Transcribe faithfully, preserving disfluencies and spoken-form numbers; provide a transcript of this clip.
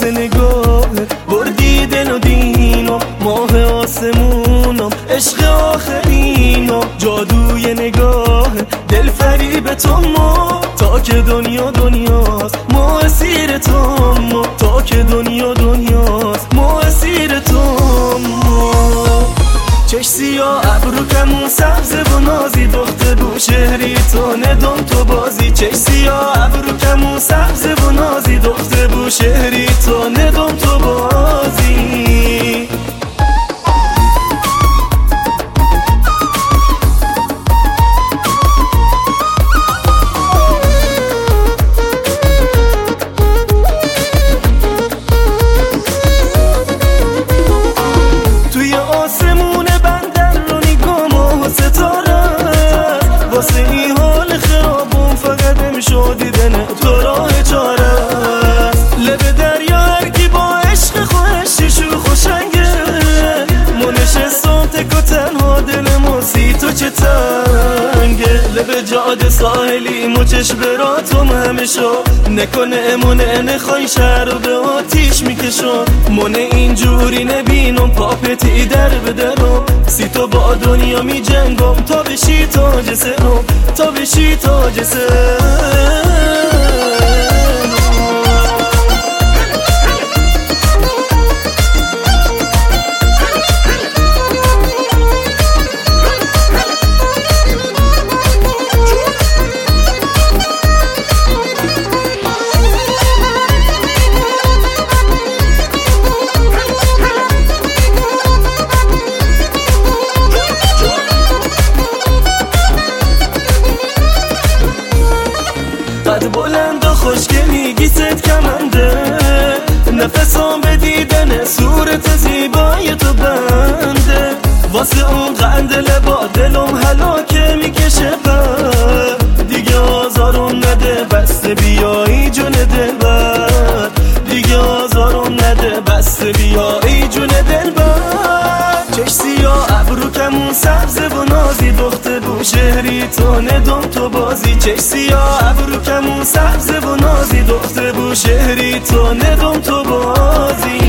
ناز نگاه بردی دل و دینم، ماه آسمونم، عشق آخرینم، جادوی نگاه دل فریب تو ما، تا که دنیا دنیاست ما اسیر تو ما، تا که دنیا دنیاست ما اسیر تو ما. چش سیاه ابرو کمون سبز و نازی، دخت بو شهری تو ندم تو بازی. چش سیاه ابرو کمون سبز و نازی، دخت بو شهری تو ندم تو بازی. توی آسمون بندر رو نگام و ستاره، واسه این حال خرابون فقط امشو دیدن تو راه چاره است. لب دریا هرکی با عشق خوشش و خوشنگه، ما نشستم تک و تنها دل ما سی تو چه تنگه. لب جاده ساحلی مو چشم براتم همیشو، نکنه مونه نخوای شهر رو به آتیش میکشم. مونه اینجوری نبینم پاپتی در بدرم، سی تو با دنیا می جنگم تا بشی تاج سرم، تا بشی تاج سرم. قد بلند و خوشگلی گیست کمنده، نفسم به دیدن صورت زیبای تو بنده. واسه اون قند لبا دلم هلاکه میکشه بر، دیگه آزارم نده بسته بیایی جون دل بر، دیگه آزارم نده بسته بیایی جون دل بر. چش سیاه ابرو کمون سبز و نازی، دخت بو شهری تو ندم تو بازی. چش سیاه ابرو کمون سبز و نازی، دخت بو شهری تو ندم تو بازی.